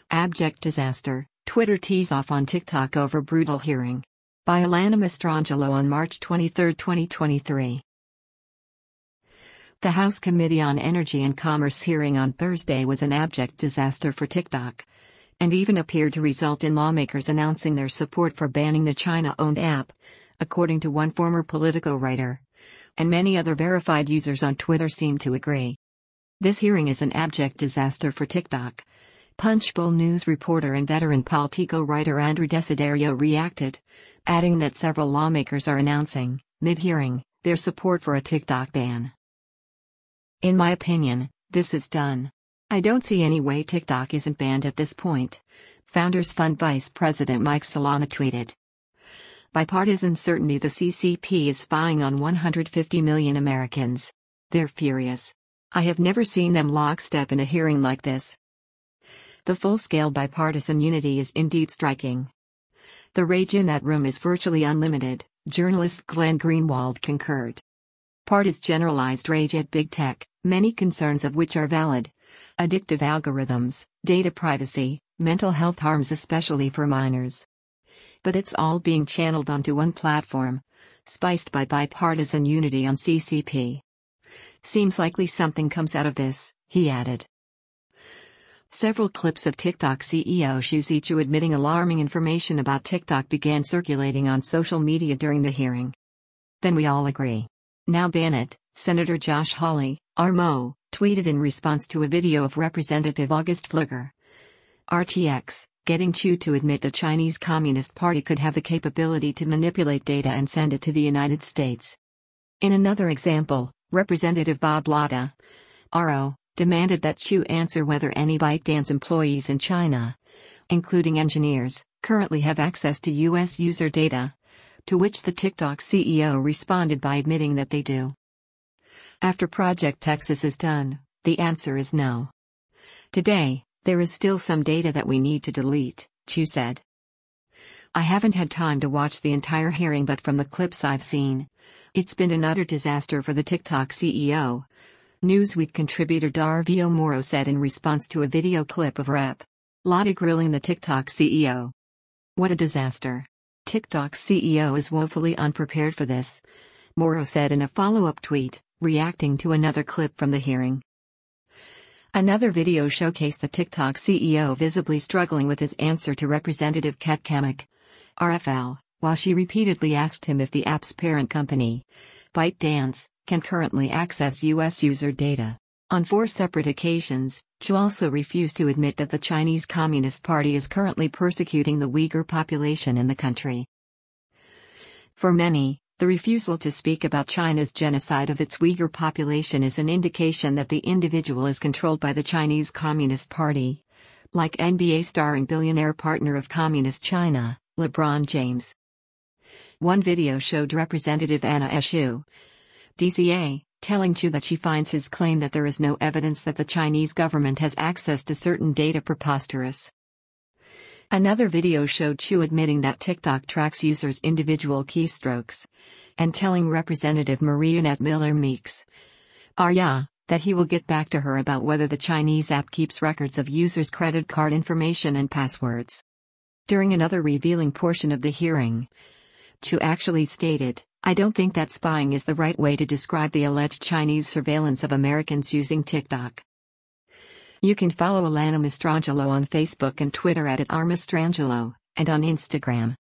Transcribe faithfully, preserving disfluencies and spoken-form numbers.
Abject disaster, Twitter tees off on TikTok over brutal hearing. By Alana Mastrangelo on March twenty-third, twenty twenty-three. The House Committee on Energy and Commerce hearing on Thursday was an abject disaster for TikTok, and even appeared to result in lawmakers announcing their support for banning the China-owned app, according to one former Politico writer. And many other verified users on Twitter seem to agree. This hearing is an abject disaster for TikTok. Punchbowl News reporter and veteran Politico writer Andrew Desiderio reacted, adding that several lawmakers are announcing, mid-hearing, their support for a TikTok ban. In my opinion, this is done. I don't see any way TikTok isn't banned at this point, Founders Fund Vice President Mike Solana tweeted. Bipartisan certainty: the C C P is spying on one hundred fifty million Americans. They're furious. I have never seen them lockstep in a hearing like this. The full-scale bipartisan unity is indeed striking. The rage in that room is virtually unlimited, journalist Glenn Greenwald concurred. Part is generalized rage at big tech, many concerns of which are valid. Addictive algorithms, data privacy, mental health harms especially for minors. But it's all being channeled onto one platform, spiced by bipartisan unity on C C P. Seems likely something comes out of this, he added. Several clips of TikTok C E O Shou Zi admitting alarming information about TikTok began circulating on social media during the hearing. Then we all agree. Now ban it, Senator Josh Hawley, R M O, tweeted in response to a video of Representative August Pfluger. R T X, getting Chu to admit the Chinese Communist Party could have the capability to manipulate data and send it to the United States. In another example, Representative Bob Latta, R O, demanded that Chu answer whether any ByteDance employees in China, including engineers, currently have access to U S user data, to which the TikTok C E O responded by admitting that they do. After Project Texas is done, the answer is no. Today, there is still some data that we need to delete, Chu said. I haven't had time to watch the entire hearing, but from the clips I've seen, it's been an utter disaster for the TikTok C E O. Newsweek contributor Darvio Moro said in response to a video clip of Rep. Latta grilling the TikTok C E O. What a disaster. TikTok's C E O is woefully unprepared for this, Moro said in a follow-up tweet, reacting to another clip from the hearing. Another video showcased the TikTok C E O visibly struggling with his answer to Representative Kat Cammack, R F L, while she repeatedly asked him if the app's parent company, ByteDance, can currently access U S user data. On four separate occasions, Chu also refused to admit that the Chinese Communist Party is currently persecuting the Uyghur population in the country. For many, the refusal to speak about China's genocide of its Uyghur population is an indication that the individual is controlled by the Chinese Communist Party, like N B A star and billionaire partner of Communist China, LeBron James. One video showed Representative Anna Eshoo, D C A, telling Chu that she finds his claim that there is no evidence that the Chinese government has access to certain data preposterous. Another video showed Chu admitting that TikTok tracks users' individual keystrokes, and telling Representative Mariannette Miller Meeks, Arya, that he will get back to her about whether the Chinese app keeps records of users' credit card information and passwords. During another revealing portion of the hearing, Chu actually stated, I don't think that spying is the right way to describe the alleged Chinese surveillance of Americans using TikTok. You can follow Alana Mastrangelo on Facebook and Twitter at, at R Mastrangelo, and on Instagram.